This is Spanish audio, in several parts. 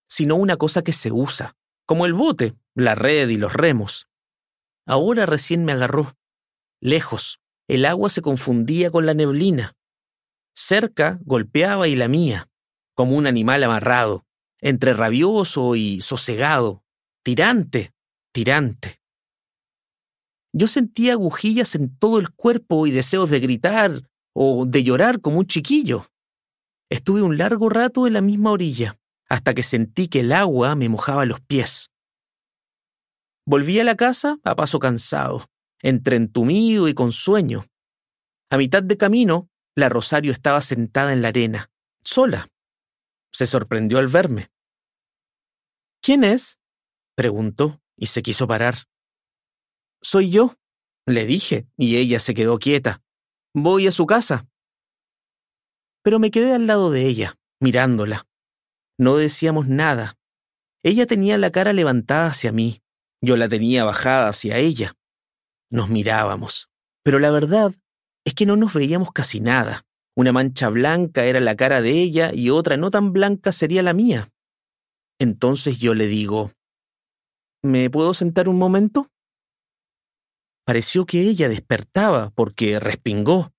sino una cosa que se usa, como el bote, la red y los remos. Ahora recién me agarró. Lejos, el agua se confundía con la neblina. Cerca golpeaba y lamía, como un animal amarrado, entre rabioso y sosegado, tirante, tirante. Yo sentía agujillas en todo el cuerpo y deseos de gritar o de llorar como un chiquillo. Estuve un largo rato en la misma orilla, hasta que sentí que el agua me mojaba los pies. Volví a la casa a paso cansado, entre entumido y con sueño. A mitad de camino, la Rosario estaba sentada en la arena, sola. Se sorprendió al verme. ¿Quién es?, preguntó y se quiso parar. Soy yo, le dije, y ella se quedó quieta. Voy a su casa. Pero me quedé al lado de ella, mirándola. No decíamos nada. Ella tenía la cara levantada hacia mí. Yo la tenía bajada hacia ella. Nos mirábamos. Pero la verdad es que no nos veíamos casi nada. Una mancha blanca era la cara de ella y otra no tan blanca sería la mía. Entonces yo le digo, ¿me puedo sentar un momento? Pareció que ella despertaba porque respingó.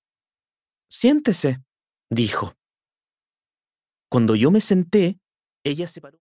Siéntese, dijo. Cuando yo me senté, ella se paró.